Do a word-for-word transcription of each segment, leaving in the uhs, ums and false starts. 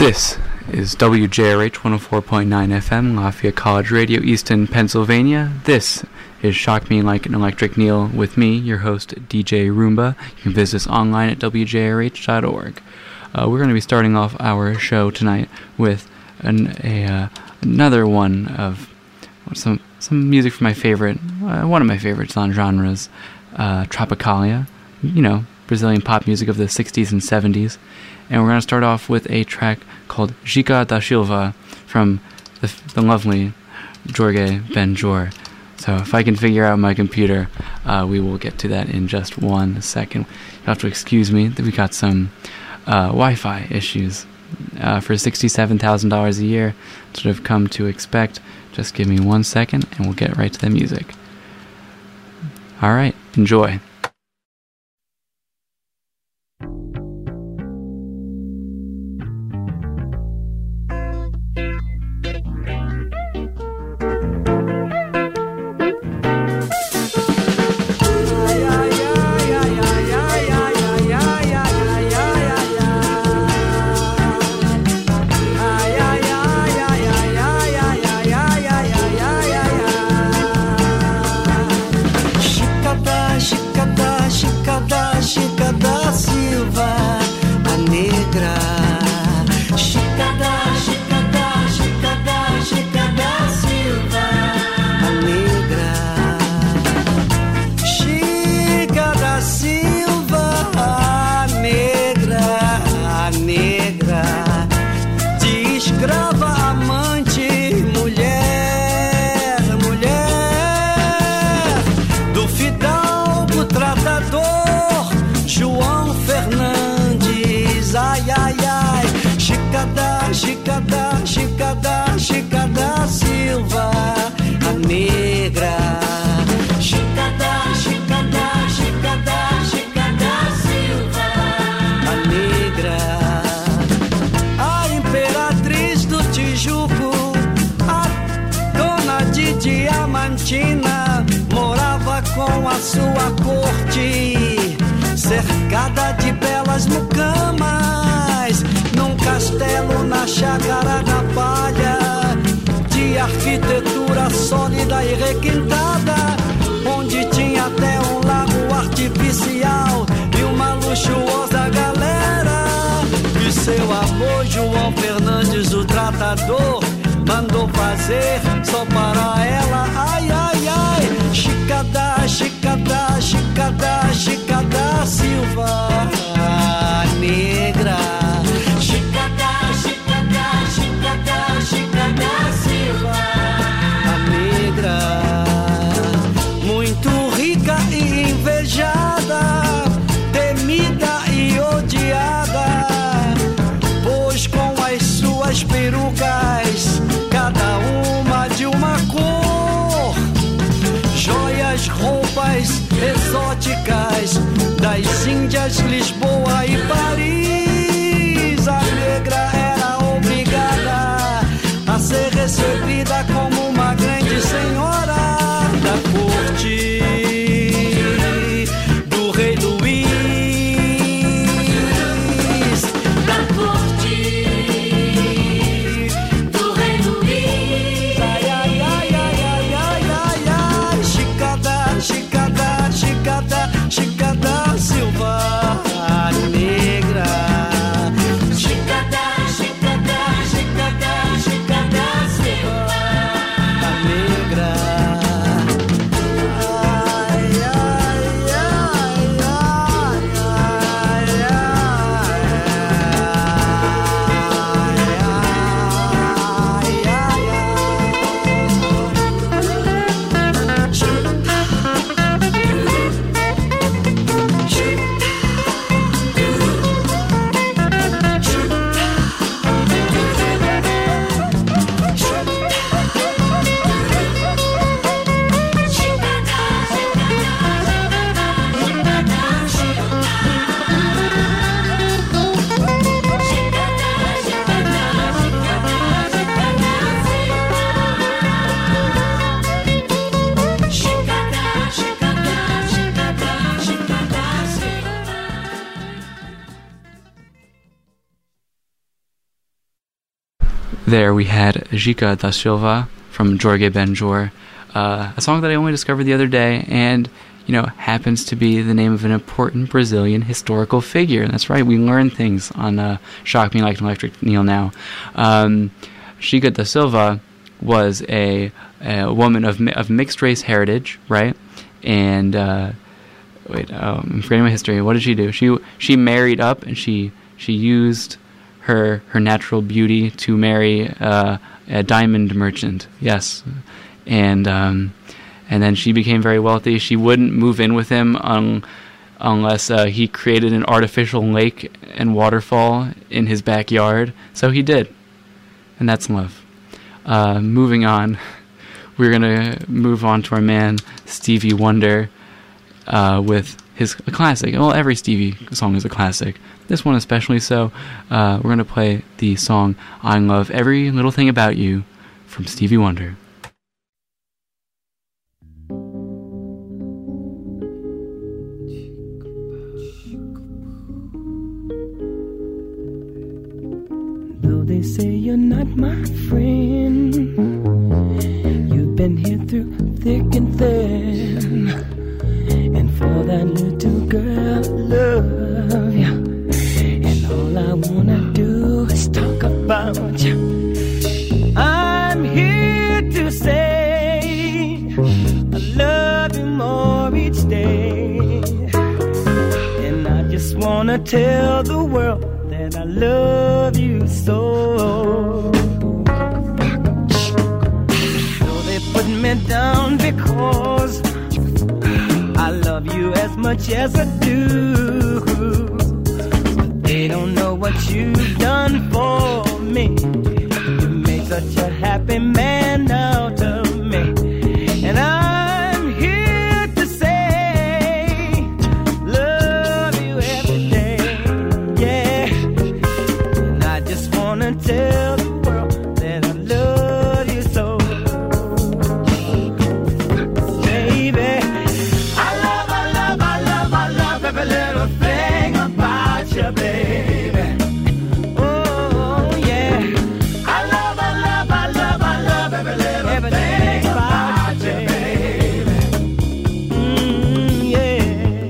This is W J R H one oh four point nine F M, Lafayette College Radio, Easton, Pennsylvania. This is Shock Me Like an Electric Neil with me, your host, D J Roomba. You can visit us online at w j r h dot org. Uh, we're going to be starting off our show tonight with an, a uh, another one of some some music from my favorite, uh, one of my favorite genres, uh, Tropicalia. You know, Brazilian pop music of the sixties and seventies. And we're going to start off with a track called Chica da Silva from the, the lovely Jorge Ben-Jor. So if I can figure out my computer, uh, we will get to that in just one second. You'll have to excuse me that we got some uh, Wi-Fi issues. Uh, for sixty-seven thousand dollars a year, that's what I've come to expect. Just give me one second and we'll get right to the music. Alright, enjoy. Morava com a sua corte, cercada de belas mucamas, num castelo na chácara da palha, de arquitetura sólida e requintada, onde tinha até um lago artificial e uma luxuosa galera que seu avô João Fernandes, o tratador, mandou fazer só para ela. Ai, ai, ai, Chica da, Chica da, Chica da, Chica da Silva, a negra. Chica da, Chica da, Chica da, Chica da Silva, a negra. Muito rica e invejada, temida e odiada, pois com as suas perucas, cada uma de uma cor, joias, roupas exóticas das Índias, Lisboa e Paris, a negra era obrigada a ser recebida como uma grande senhora da corte do rei Luís, da corte do rei Luís. Ai, ai, ai, ai, ai, ai, ai, ai, Chica da, Chica da, Chica da, Chica da Silva, a negra. There we had Gica da Silva from Jorge Benjor, uh, a song that I only discovered the other day, and, you know, happens to be the name of an important Brazilian historical figure. And that's right, we learn things on uh, Shock Me Like an Electric Neil now. Um, Gica da Silva was a, a woman of of mixed race heritage, right? And uh, wait, oh, I'm forgetting my history. What did she do? She she married up, and she she used her her natural beauty to marry uh, a diamond merchant. Yes, and um, and then she became very wealthy. She wouldn't move in with him un, unless uh, he created an artificial lake and waterfall in his backyard. So he did, and that's love. Uh, moving on, we're gonna move on to our man Stevie Wonder uh, with his a classic. Well, every Stevie song is a classic. This one especially so. Uh, we're gonna play the song "I Love Every Little Thing About You" from Stevie Wonder. Though they say you're not my friend, you've been here through thick and thin, and for that little girl, love you. And all I wanna do is talk about you. I'm here to say I love you more each day, and I just wanna tell the world that I love you so. So they put me down because I love you as much as I do, but they don't know what you've done for me. You made such a happy man out of me, and I'm here to say love you every day, yeah. And I just wanna tell the world that I love you so, baby. I love, I love, I love, I love every little thing about you, baby. Oh yeah. I love, I love, I love, I love every little everything about you, baby. Mm, yeah.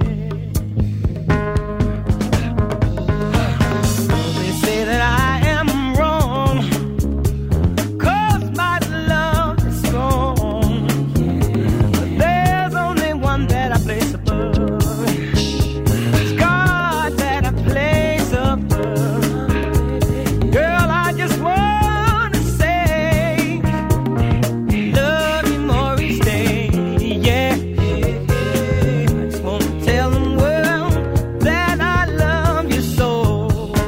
They say that I am wrong, 'cause my love is strong, but there's only one that I place above. It's God that I place above. Girl, I just wanna say love you more each day, yeah. I just wanna tell the world that I love you so,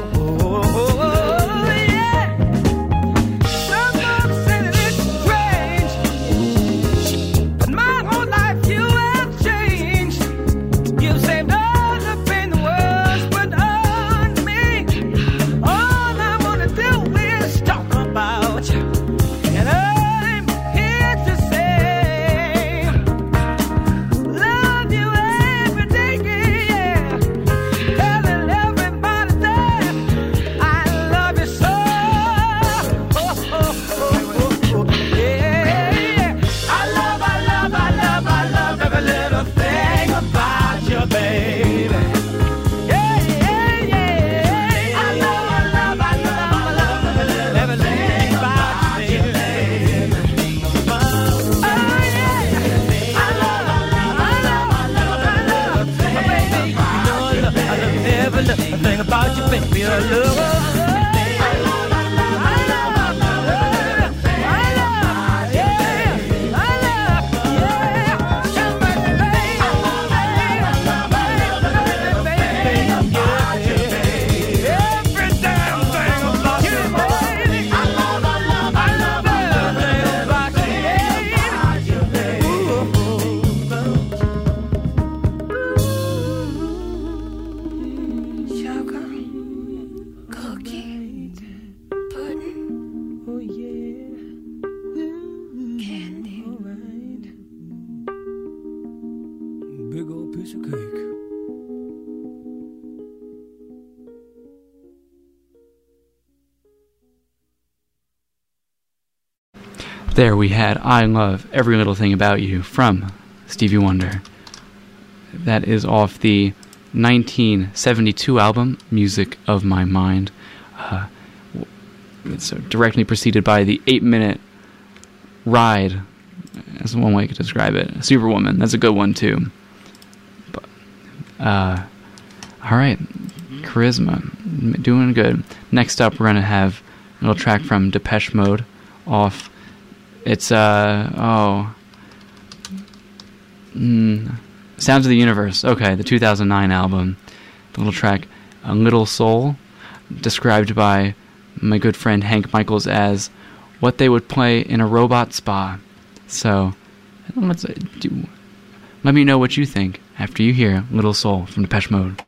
yeah. Some folks say that it's strange, but my whole life you have changed. You've saved all the pain the world's put on me. All I wanna do is talk about you, and I'm here to say love you every day, yeah. Telling everybody that I love you so, oh, oh, oh, oh, yeah. I love, I love, I love, I love every little thing about you, baby. Yeah, yeah, yeah. I love, I love, I love, I love every little thing about you, baby. Oh yeah. I love, I love, I love, I love, I love, baby. You know I love, I love every little thing about you, baby. I love. Big old piece of cake. There we had I Love Every Little Thing About You from Stevie Wonder. That is off the nineteen seventy-two album Music of My Mind. Uh, it's directly preceded by the eight-minute Ride. That's one way I could describe it. Superwoman, that's a good one too. But, uh, all right, Charisma, doing good. Next up, we're going to have a little track from Depeche Mode off. It's, uh, oh, mm, Sounds of the Universe. Okay, the two thousand nine album. The little track, A Little Soul, described by my good friend Hank Michaels as what they would play in a robot spa. So, let's do, let me know what you think after you hear Little Soul from Depeche Mode.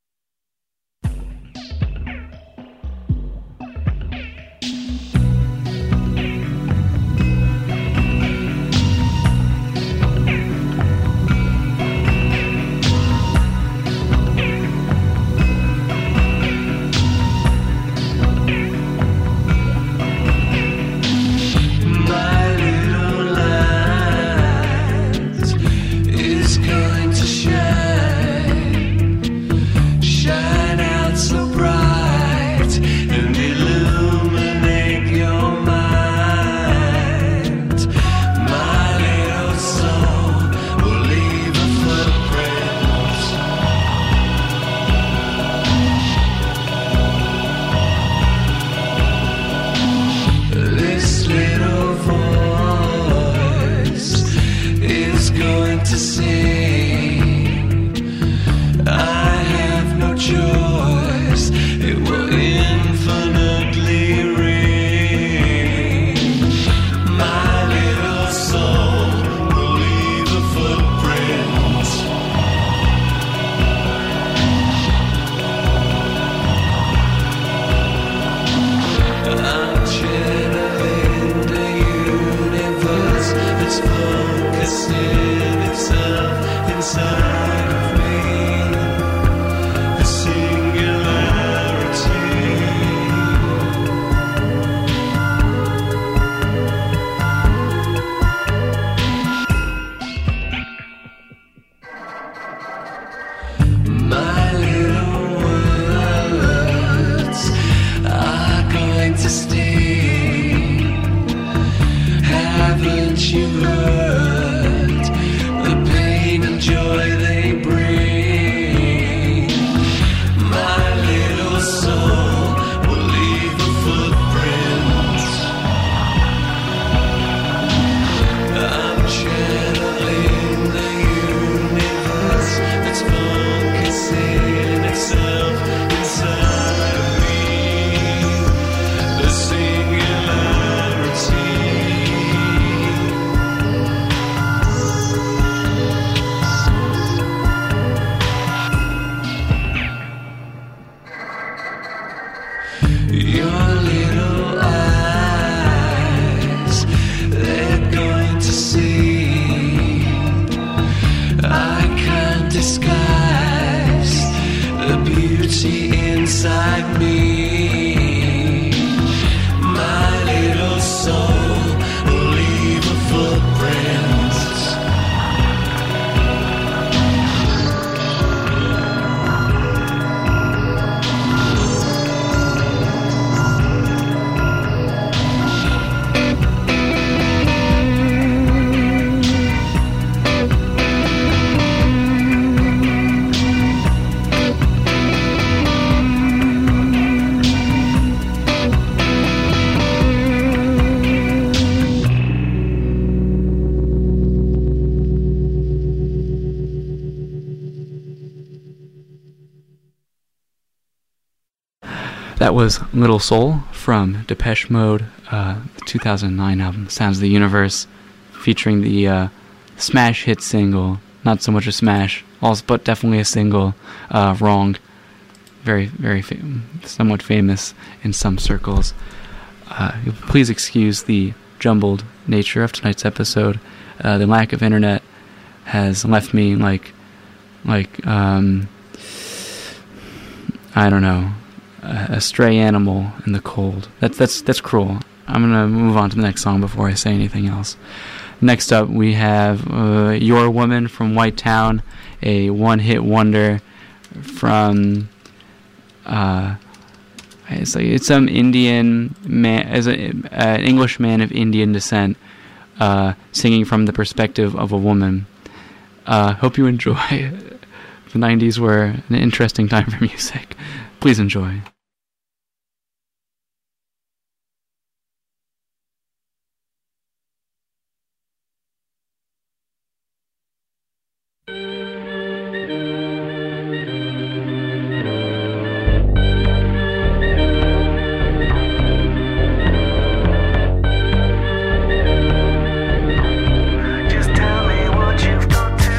That was Little Soul from Depeche Mode, uh, the two thousand nine album, Sounds of the Universe, featuring the uh, smash hit single, not so much a smash, also, but definitely a single, uh, Wrong. Very, very fam- somewhat famous in some circles. Uh, please excuse the jumbled nature of tonight's episode. Uh, the lack of internet has left me like, like, um, I don't know, a stray animal in the cold. That's that's that's cruel. I'm going to move on to the next song before I say anything else. Next up, we have uh, Your Woman from White Town, a one-hit wonder from... Uh, it's like it's some Indian man, as a, uh, an English man of Indian descent, uh, singing from the perspective of a woman. Uh, hope you enjoy. The nineties were an interesting time for music. Please enjoy.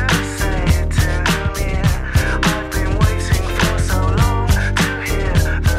I've been waiting for so long to hear the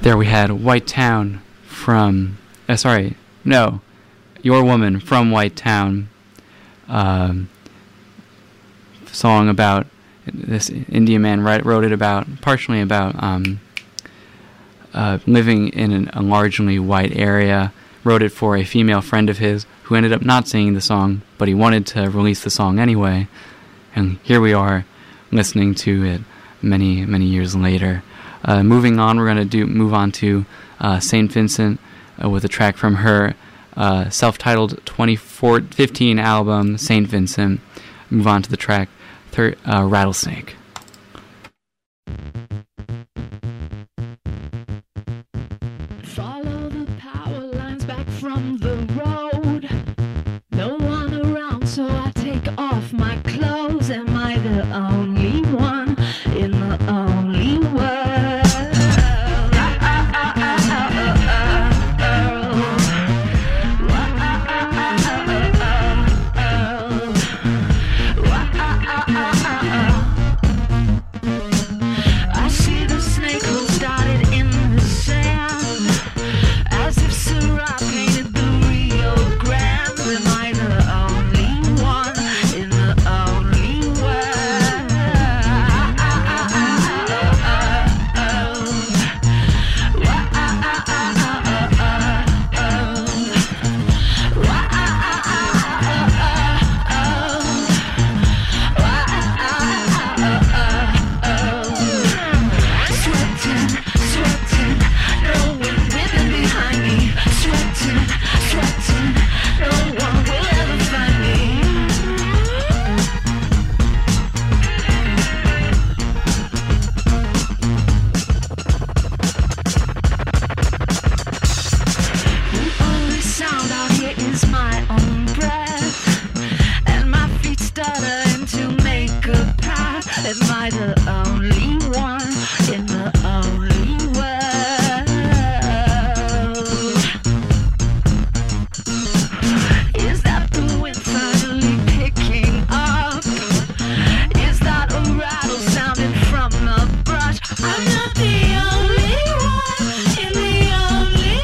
There we had White Town from, uh, sorry, no, Your Woman from White Town. Um, song about, this Indian man write, wrote it about, partially about um, uh, living in an, a largely white area. Wrote it for a female friend of his who ended up not singing the song, but he wanted to release the song anyway. And here we are listening to it many, many years later. Uh, moving on, we're going to do move on to uh, Saint Vincent uh, with a track from her uh, self-titled twenty fifteen album, Saint Vincent. Move on to the track thir- uh, Rattlesnake. Follow the power lines back from the road. No one around, so I take off my clothes. Am I the only one in the only world? I see the snake who started in the sand, as if Syrah painted the Rio Grande. Am I the only one in the only world? Sweating, sweating, no one whipping behind me. Sweating, sweating, no one will ever find me. The only sound out here is my own breath, and my feet stuttering to make a path. Am I the only one in the only world? Is that the wind finally picking up? Is that a rattle sounding from the brush? I'm not the only one in the only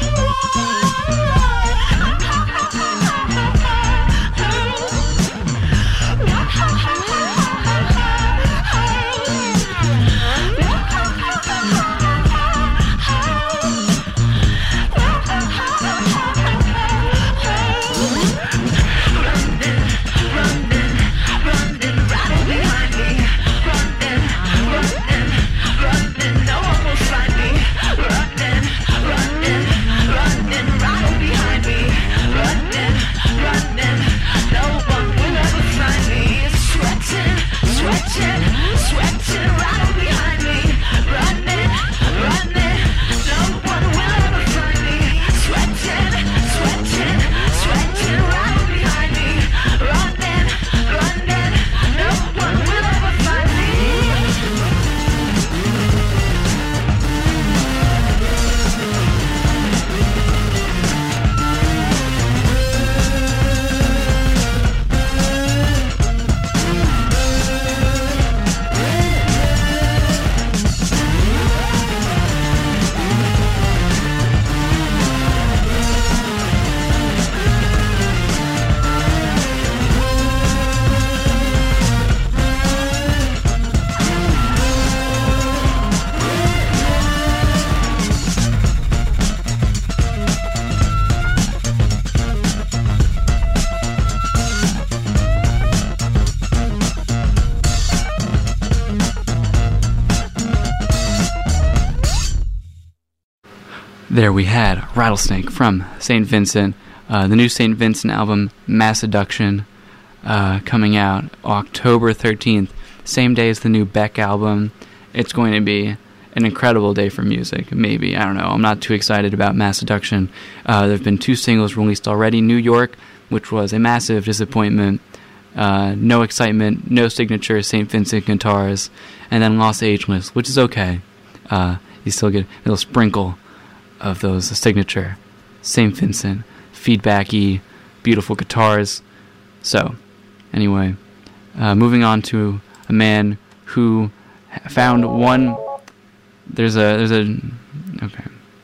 There we had Rattlesnake from Saint Vincent, uh, the new Saint Vincent album, Mass Seduction, uh, coming out October thirteenth, same day as the new Beck album. It's going to be an incredible day for music, maybe, I don't know, I'm not too excited about Mass Seduction. Uh, there have been two singles released already, New York, which was a massive disappointment, uh, no excitement, no signature Saint Vincent guitars, and then Los Angeles, which is okay. Uh, you still get a little sprinkle of those signature Saint Vincent, feedbacky, beautiful guitars. So, anyway, uh, moving on to a man who found one. There's a there's a okay.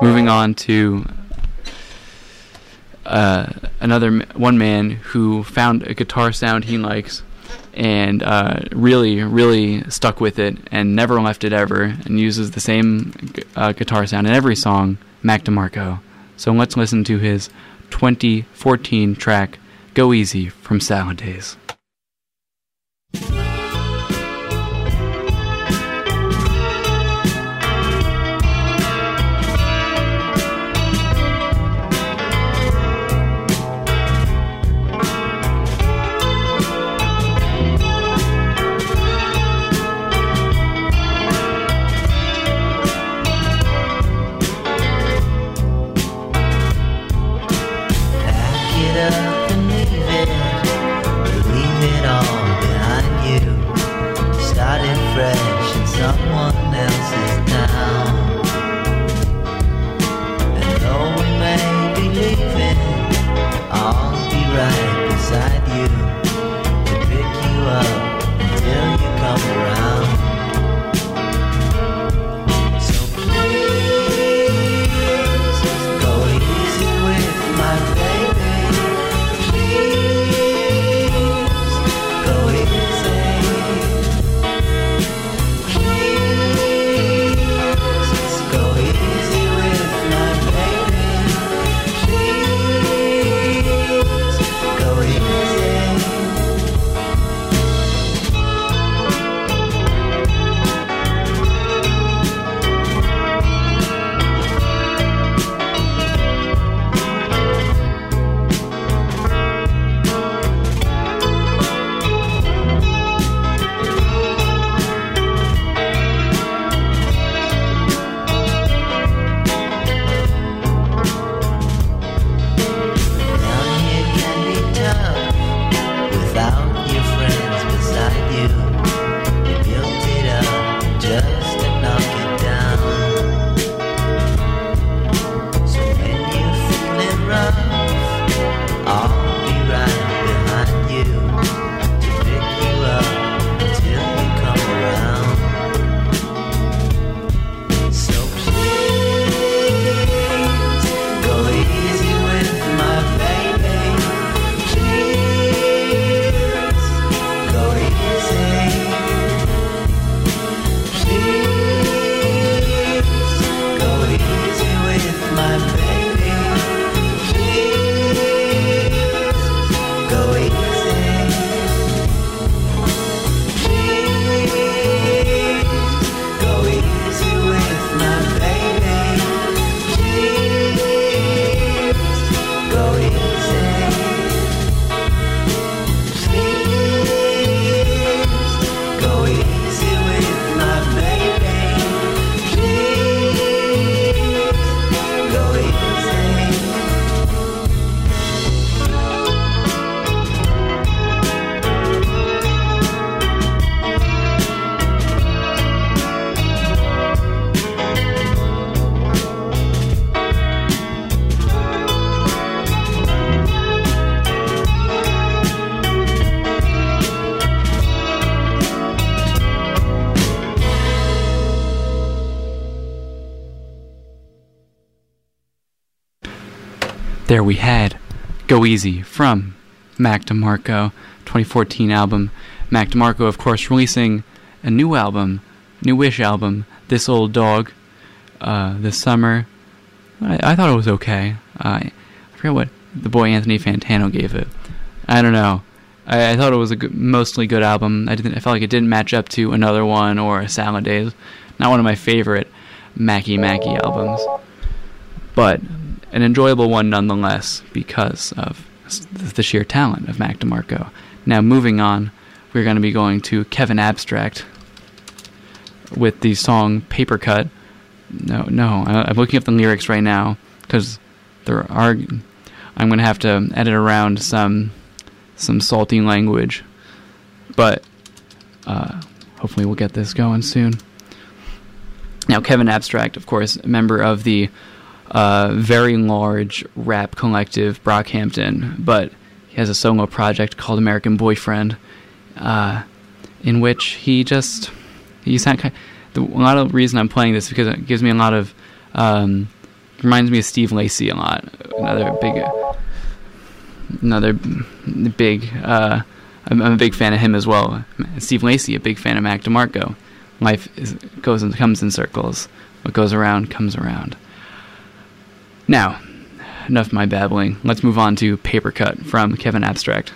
moving on to uh, another one man who found a guitar sound he likes and uh, really, really stuck with it and never left it ever, and uses the same uh, guitar sound in every song, Mac DeMarco. So let's listen to his twenty fourteen track, Go Easy, from Salad Days. There we had Go Easy from Mac DeMarco, twenty fourteen album. Mac DeMarco, of course, releasing a new album, newish album, This Old Dog, uh, this summer. I, I thought it was okay. Uh, I forget what the boy Anthony Fantano gave it. I don't know. I, I thought it was a good, mostly good album. I didn't. I felt like it didn't match up to Another One or Salad Days. Not one of my favorite Mackie Mackie albums, but an enjoyable one nonetheless because of the sheer talent of Mac DeMarco. Now, moving on, we're going to be going to Kevin Abstract with the song Paper Cut. No, no, I'm looking up the lyrics right now because there are. I'm going to have to edit around some some salty language, but uh, hopefully we'll get this going soon. Now, Kevin Abstract, of course, a member of the uh, very large rap collective Brockhampton, but he has a solo project called American Boyfriend, uh, in which he just he sound kind of, the, a lot of the reason I'm playing this is because it gives me a lot of um, reminds me of Steve Lacy a lot. Another big, another big. Uh, I'm, I'm a big fan of him as well. Steve Lacy, a big fan of Mac DeMarco. Life is, goes and comes in circles. What goes around comes around. Now, enough of my babbling. Let's move on to Paper Cut from Kevin Abstract.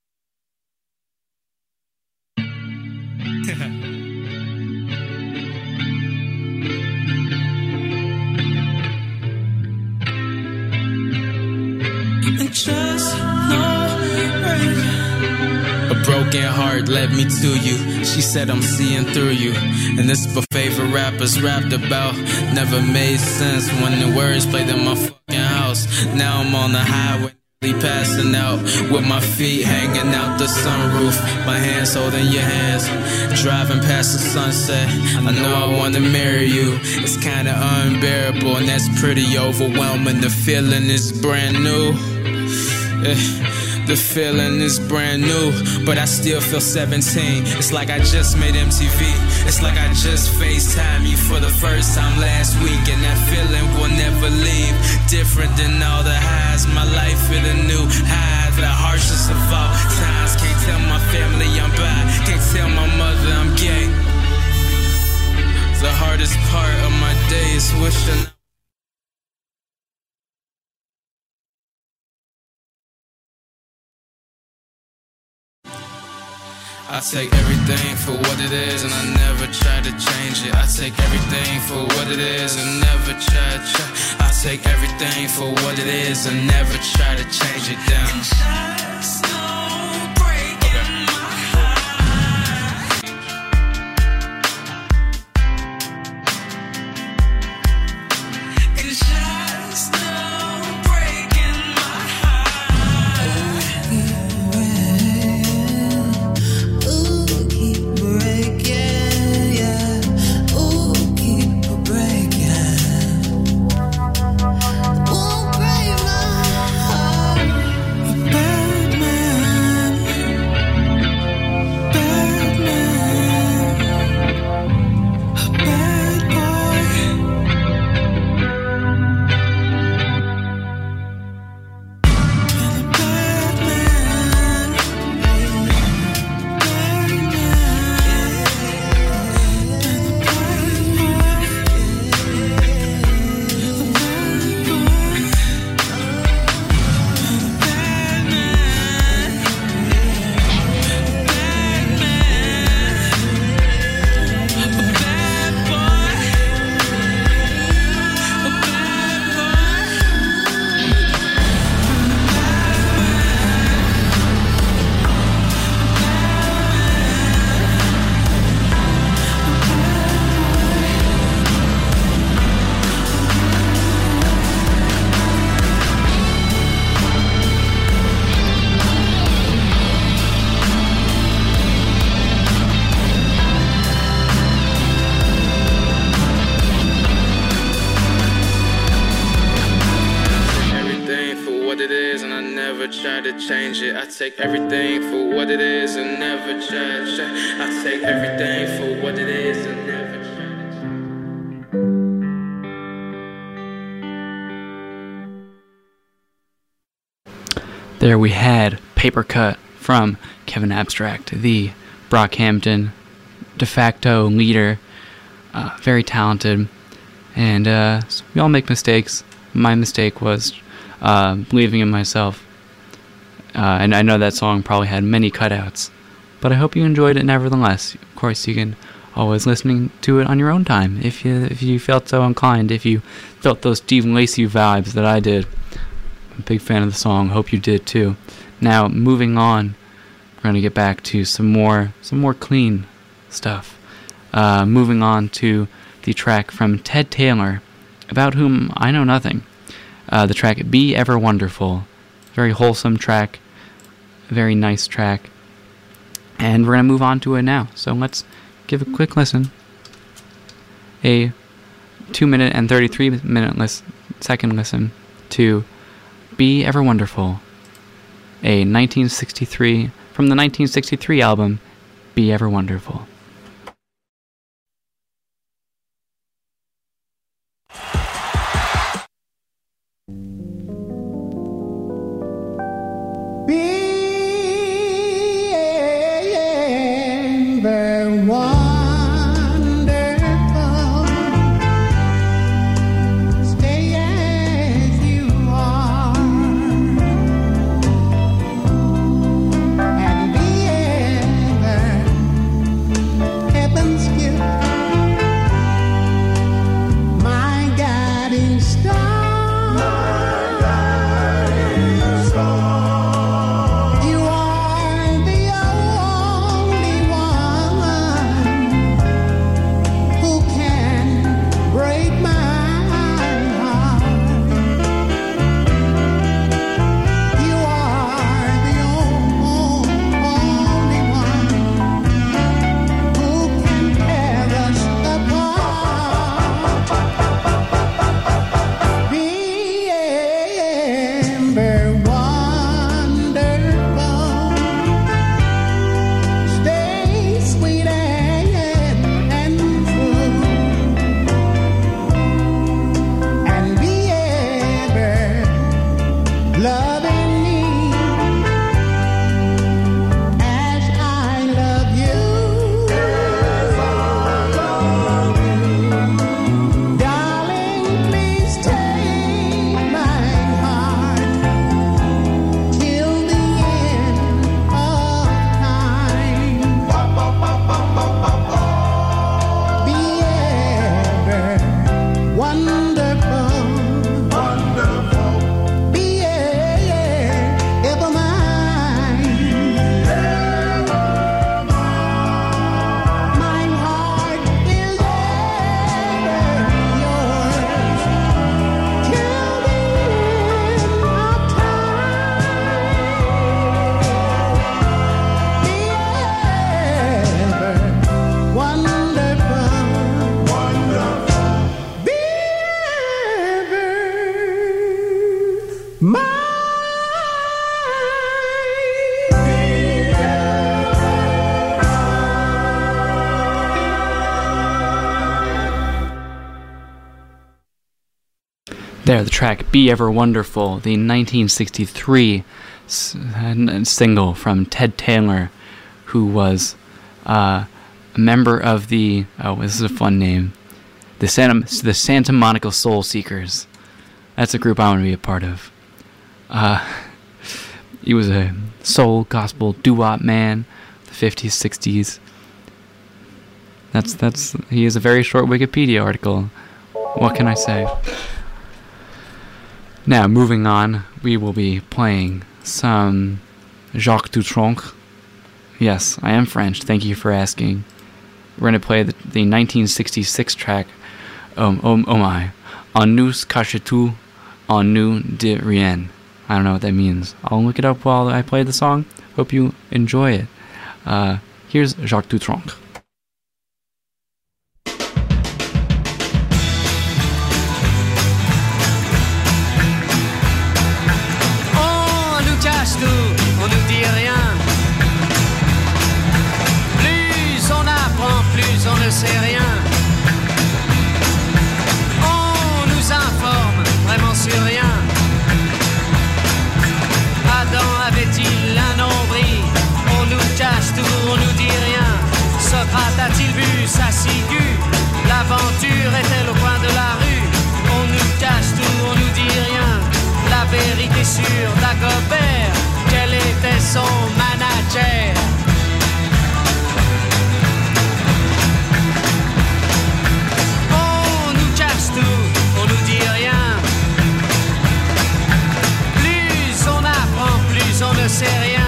Just a broken heart led me to you. She said I'm seeing through you. And this is my favorite rappers rapped about. Never made sense when the words played in my fucking house. Now I'm on the highway, passing out with my feet hanging out the sunroof. My hands holding your hands, driving past the sunset. I know I wanna marry you. It's kinda unbearable and that's pretty overwhelming. The feeling is brand new. Eh. The feeling is brand new, but I still feel seventeen. It's like I just made M T V. It's like I just FaceTime you for the first time last week. And that feeling will never leave. Different than all the highs. My life in a new high. The harshest of all times. Can't tell my family I'm bi. Can't tell my mother I'm gay. The hardest part of my day is wishing I take everything for what it is and I never try to change it. I take everything for what it is and never try to change. I take everything for what it is and never try to change it down. Just no breaking my heart. It's just no breaking my heart. Try to change it. I take everything for what it is and never try to change. I take everything for what it is and never try to change. There we had Paper Cut from Kevin Abstract, the Brockhampton de facto leader. Uh, very talented. And uh, we all make mistakes. My mistake was uh, believing in myself. Uh, and I know that song probably had many cutouts, but I hope you enjoyed it nevertheless. Of course, you can always listen to it on your own time if you if you felt so inclined, if you felt those Steve Lacy vibes that I did. I'm a big fan of the song. Hope you did too. Now, moving on, we're going to get back to some more some more clean stuff. Uh, moving on to the track from Ted Taylor, about whom I know nothing. Uh, the track Be Ever Wonderful. Very wholesome track. Very nice track. And we're going to move on to it now. So let's give a quick listen. A two minute and thirty-three minute lis- second listen to Be Ever Wonderful. A nineteen sixty-three, from the nineteen sixty-three album, Be Ever Wonderful. There, the track Be Ever Wonderful, the nineteen sixty-three s- single from Ted Taylor, who was uh, a member of the, oh, this is a fun name, the Santa, the Santa Monica Soul Seekers. That's a group I want to be a part of. Uh, he was a soul, gospel, doo-wop man, the fifties, sixties. That's, that's, he has a very short Wikipedia article. What can I say? Now, moving on, we will be playing some Jacques Dutronc. Yes, I am French, thank you for asking. We're going to play the, the nineteen sixty-six track, um, oh, oh my, En nous cache tout, en nous de rien. I don't know what that means. I'll look it up while I play the song. Hope you enjoy it. Uh, here's Jacques Dutronc. On nous dit rien. Plus on apprend, plus on ne sait rien. On nous informe vraiment sur rien. Adam avait-il un nombril? On nous cache tout, on nous dit rien. Socrate a-t-il vu sa ciguë? L'aventure est-elle au coin de la rue? On nous cache tout, on nous dit rien. La vérité sur Dagobert, quel était son manager? On nous cache tout, on nous dit rien. Plus on apprend, plus on ne sait rien.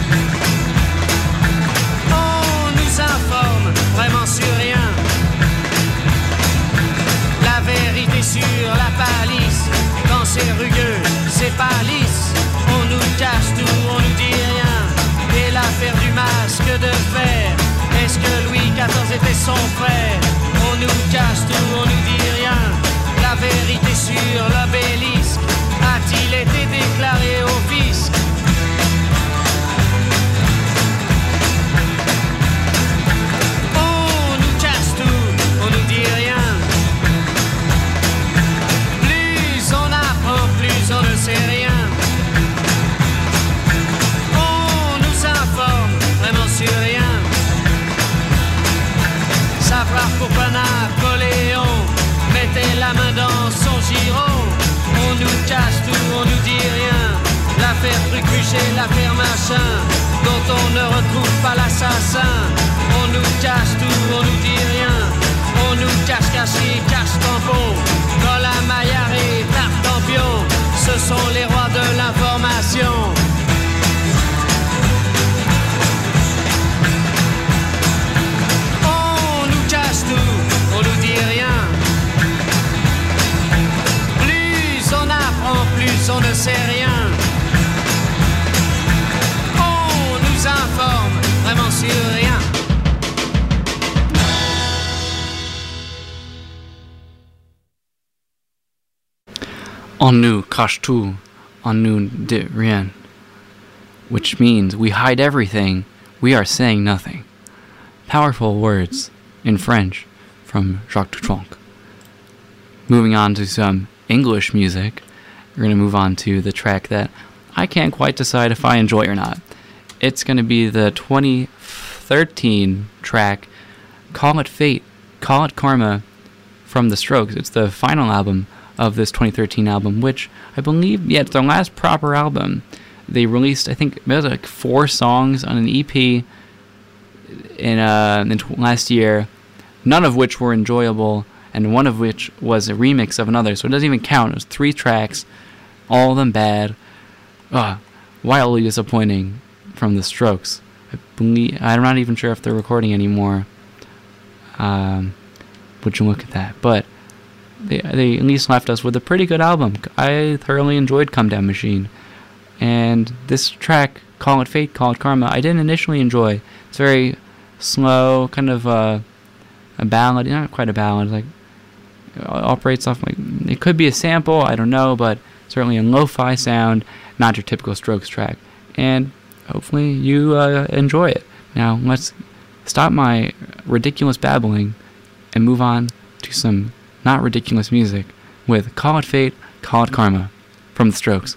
On nous informe vraiment sur rien. La vérité sur la palisse, quand c'est rugueux, c'est pas lisse. On nous cache tout, on nous dit rien. Et l'affaire du masque de fer, est-ce que Louis quatorze était son frère? On nous cache tout, on nous dit rien. La vérité sur l'obélisque, a-t-il été déclaré au fisc? On nous cache tout, on nous dit rien. Plus on apprend, plus on ne sait rien. Sur rien. Savoir pourquoi Napoléon mettait la main dans son giron. On nous cache tout, on nous dit rien. L'affaire Trucuchet, l'affaire machin, dont on ne retrouve pas l'assassin. On nous cache tout, on nous dit rien. On nous cache caché, cache tampon. Quand la Maillard et Tartampion, ce sont les rois de l'information. On nous dit rien. Plus on apprend, plus on ne sait rien. On nous informe vraiment sur rien. On nous cache tout, on nous dit rien. Which means we hide everything, we are saying nothing. Powerful words in French from Jacques Dutronc. Moving on to some English music, we're going to move on to the track that I can't quite decide if I enjoy or not. It's going to be the twenty thirteen track Call It Fate, Call It Karma from The Strokes. It's the final album of this twenty thirteen album, which I believe, yeah, it's their last proper album. They released, I think, maybe like four songs on an E P in, uh, in t- last year, none of which were enjoyable, and one of which was a remix of another, so it doesn't even count. It was three tracks, all of them bad. Ugh, wildly disappointing from The Strokes. I believe, I'm not even sure if they're recording anymore. Um, would you look at that? But they they at least left us with a pretty good album. I thoroughly enjoyed Come Down Machine. And this track, Call It Fate, Call It Karma, I didn't initially enjoy. It's very slow, kind of uh, a ballad, not quite a ballad, like it operates off like, it could be a sample, I don't know, but certainly a lo-fi sound, not your typical Strokes track. And hopefully you uh, enjoy it. Now let's stop my ridiculous babbling and move on to some not ridiculous music with Call It Fate, Call It Karma from The Strokes.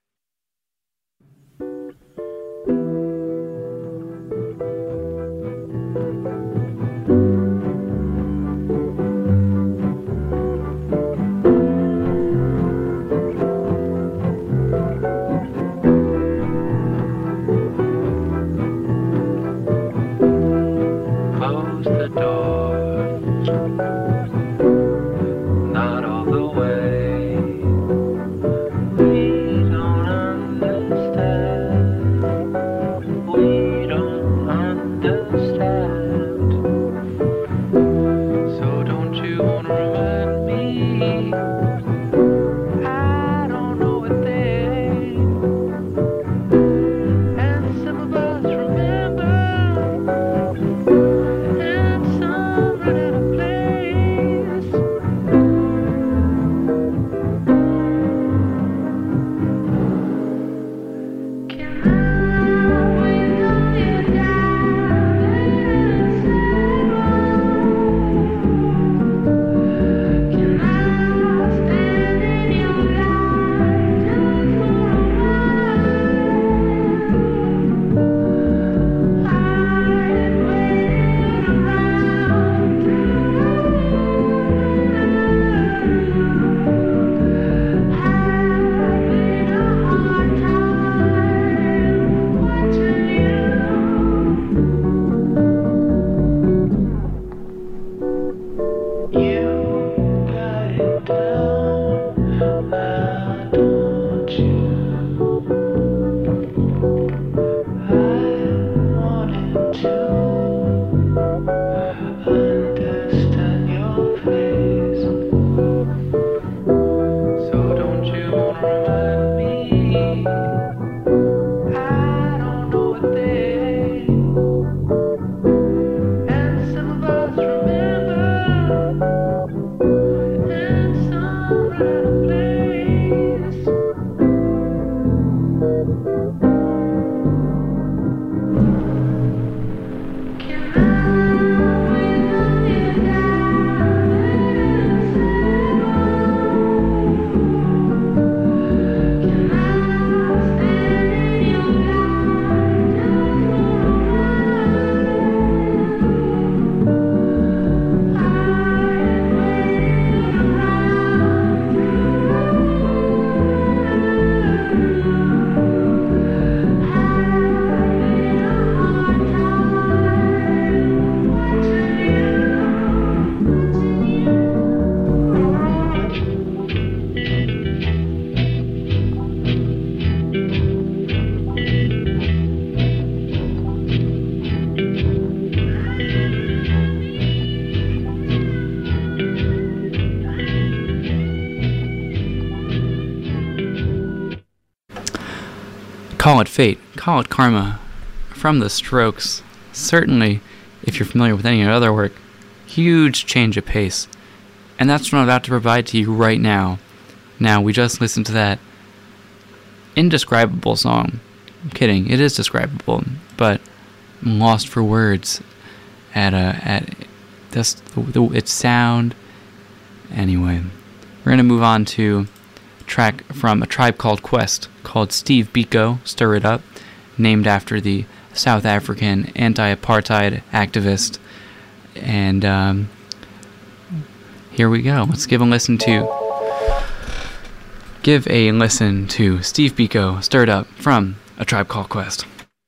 Call It Fate, Call It Karma from The Strokes. Certainly, if you're familiar with any of their other work, huge change of pace. And that's what I'm about to provide to you right now. Now, we just listened to that indescribable song. I'm kidding, it is describable, but I'm lost for words at uh, at this, the, the, its sound. Anyway, we're going to move on to a track from A Tribe Called Quest called Steve Biko, Stir It Up, named after the South African anti-apartheid activist. And um, here we go. Let's give a listen to give a listen to Steve Biko, Stir It Up from A Tribe Called Quest.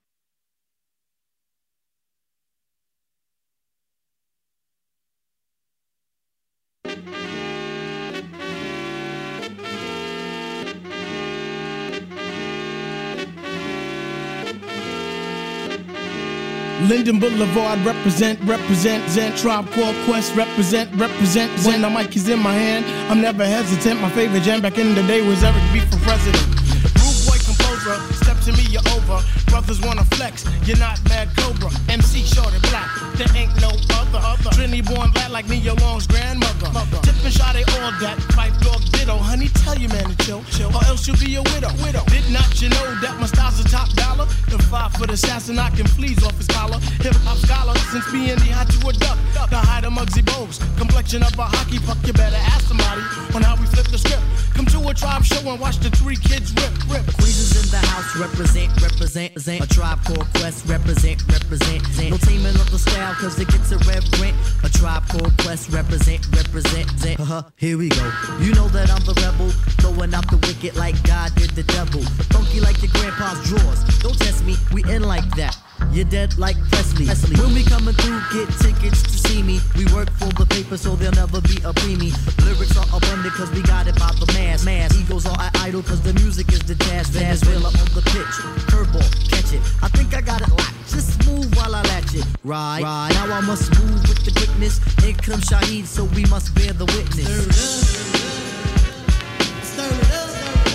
Linden Boulevard, represent, represent, Zen Tribe Called Quest, represent, represent, when the mic is in my hand, I'm never hesitant, my favorite jam back in the day was Eric B for president. Rude boy composer, step to me, you're over, brothers wanna flex, you're not Mad Cobra, M C short and black, there ain't no other, other. Trinity born lad like me, your Long's grandmother, mother. Tip and shot, they all that, pipe dog ditto, honey, tell your man to chill, chill, or else you'll be a widow. widow. Did not you know that my style's a top dollar? The five-foot assassin knocking fleas off his collar. Hip-hop scholar, since being the hot to a duck. The height of Muggsy Bogues, complexion of a hockey puck. You better ask somebody on how we flip the script. Come to a Tribe show and watch the three kids rip, rip. Queens is in the house, represent, represent, represent. A Tribe Called Quest, represent, represent. No taming of the style, cause it gets irreverent. A Tribe Called Quest, represent, represent. Uh-huh, here we go. You know that I'm the rebel, throwing out the wicked like God did the devil. Funky like your grandpa's drawers. Don't test me, we in like that. You're dead like Presley. Presley. When we coming through, get tickets to see me. We work for the paper, so there'll never be a preemie. Lyrics are abundant, cause we got it by the mass. mass. Egos are idle, cause the music is the task. Venezuela on the pitch. Curveball, catch it. I think I got it locked. Just move while I latch it. Right, right. Now I must move with the quickness. Here comes Shaheed, so we must bear the witness. Stir it up. Stir it up.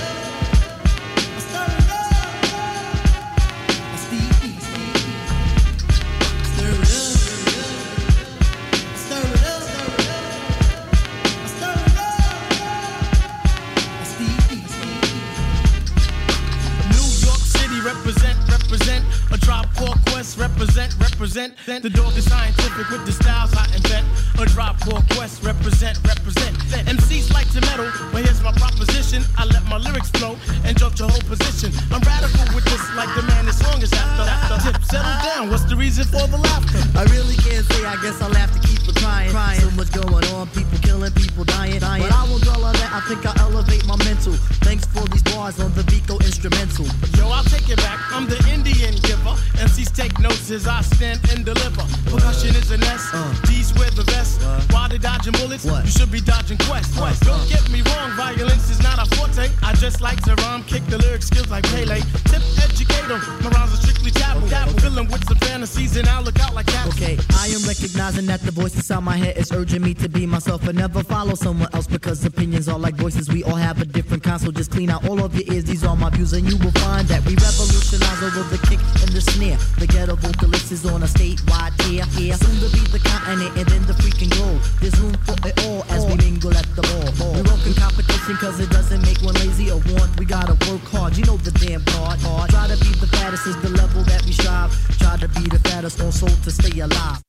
Represent, represent. The dog is scientific with the styles I invent. A Tribe Called Quest, represent, represent. M Cs like to meddle, but here's my proposition. I let my lyrics flow and jump your whole position. I'm radical with this, like the man this song is after. after. Tip, settle down, what's the reason for the laughter? I really can't say, I guess I'll have to keep it crying. crying. So much going on, people killing, people dying. dying. But I won't dwell on that, I think I'll elevate my mental. Thanks for these bars on the Vico instrumental. Yo, I'll take it back, I'm the Indian giver. M Cs take notes as I stand and deliver. Percussion is a nest, uh. D's wear the vest. Uh. While they dodging bullets, what? You should be dodging quests. Uh. Don't get me wrong, violence is not a forte. I just like to rhyme, kick the lyric skills like Pele. Tip, educate them, my rhymes are strictly taboo. Okay, okay. Filling with some fantasies and I'll look out like cats. Okay, I am recognizing that the voice inside my head is urging me to be myself and never follow someone else, because opinions are like voices. We all have a different kind, so just clean out all of your ears. These are my views and you will find that we revolutionize over the kick and the snare. The ghetto vocalist is on a statewide tear. Here, soon to be the continent and then the freaking globe. There's room for it all as we mingle at the ball. We work in competition cause it doesn't make one lazy or want. We gotta work hard, you know the damn part. Hard. Try to be the fattest is the level that we strive. Try to be the fattest also to stay alive.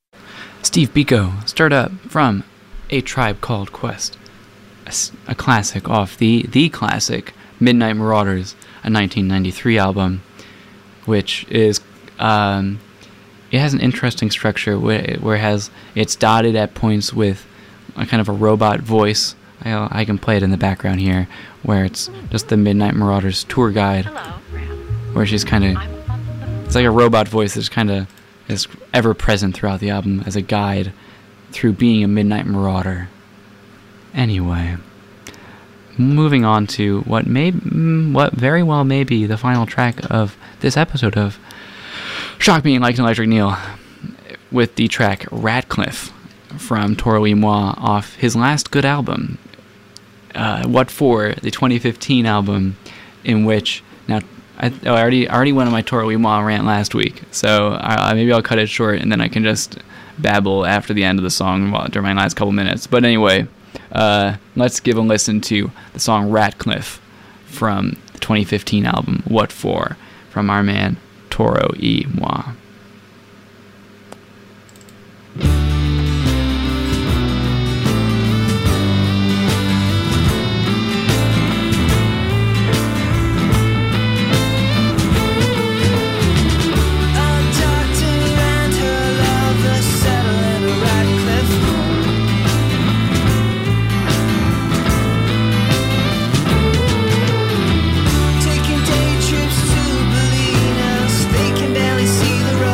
Steve Biko, stirred up from A Tribe Called Quest, a, a classic off the the classic Midnight Marauders, a nineteen ninety-three album, which is um, it has an interesting structure where, where it has it's dotted at points with a kind of a robot voice. I, I can play it in the background here, where it's just the Midnight Marauders tour guide. Hello, where she's kind of it's like a robot voice that's kind of is ever present throughout the album as a guide through being a Midnight Marauder. Anyway, moving on to what may what very well may be the final track of this episode of Shock Me Like an Electric Neil, with the track Ratcliffe from Toro y Moi off his last good album, uh, What For, the twenty fifteen album, in which now I, oh, I already I already went on my Toro y Moi rant last week, so I, maybe I'll cut it short and then I can just babble after the end of the song while, during my last couple minutes. But anyway, uh, let's give a listen to the song Ratcliffe from the twenty fifteen album What For, from our man Toro y Moi. Taking day trips to Bolinas, they can barely see the road.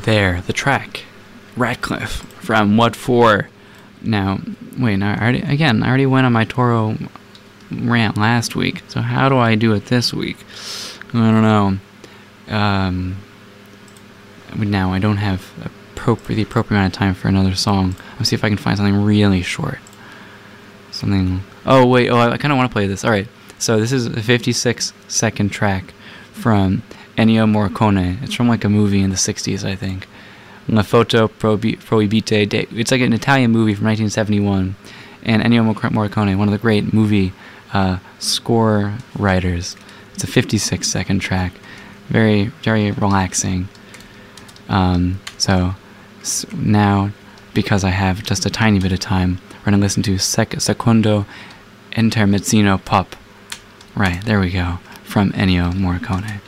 there, the track, Ratcliffe, from What For? Now, wait, I already, again, I already went on my Toro rant last week, so how do I do it this week? I don't know. Um, now, I don't have appropriate, the appropriate amount of time for another song. Let's see if I can find something really short. Something... Oh, wait, oh, I, I kind of want to play this. Alright, so this is a fifty-six second track from Ennio Morricone. It's from like a movie in the sixties, I think. La Foto Probi- Proibite de... It's like an Italian movie from nineteen seventy-one. And Ennio Morricone, one of the great movie uh, score writers. It's a fifty-six second track. Very, very relaxing. Um, so, so now, because I have just a tiny bit of time, we're going to listen to Sec- Secondo Intermezzino Pop. Right, there we go. From Ennio Morricone.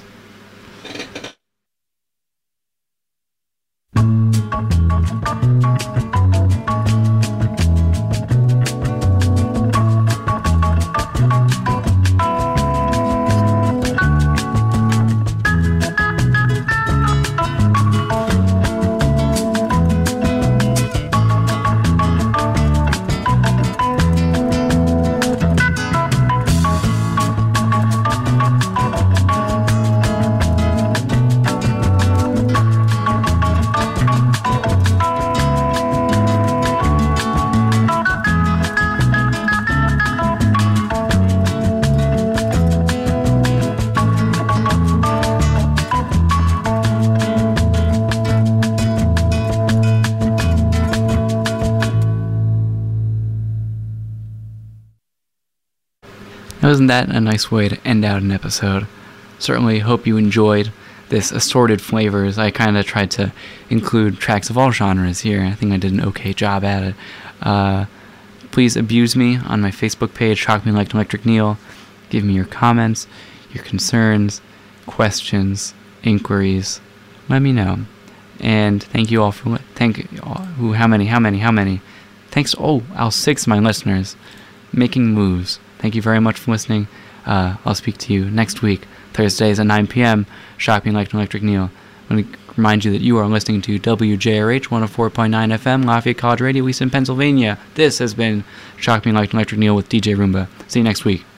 Wasn't that a nice way to end out an episode? Certainly hope you enjoyed this assorted flavors. I kind of tried to include tracks of all genres here. I think I did an okay job at it. Uh, please abuse me on my Facebook page, Shock Me Like Electric Neil. Give me your comments, your concerns, questions, inquiries. Let me know. And thank you all for thank you all, who how many how many how many. Thanks to oh all six of my listeners making moves. Thank you very much for listening. Uh, I'll speak to you next week, Thursdays at nine p.m. Shock Me Like Electric Neil. Let me remind you that you are listening to W J R H one oh four point nine F M, Lafayette College Radio, Easton, Pennsylvania. This has been Shock Me Like Electric Neil with D J Roomba. See you next week.